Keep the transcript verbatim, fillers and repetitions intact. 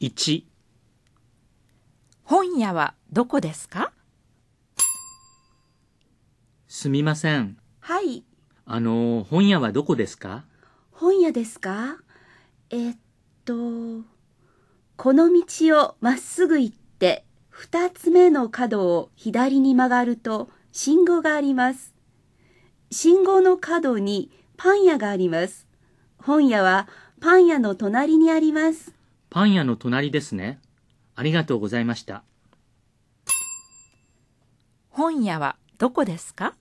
いち、 本屋はどこですか？ すみません。 はい。 あの、本屋はどこですか？ 本屋ですか？えっと、この道をまっすぐ行って、二つ目の角を左に曲がると信号があります。信号の角にパン屋があります。本屋はパン屋の隣にあります。 パン屋の隣ですね。ありがとうございました。 本屋はどこですか？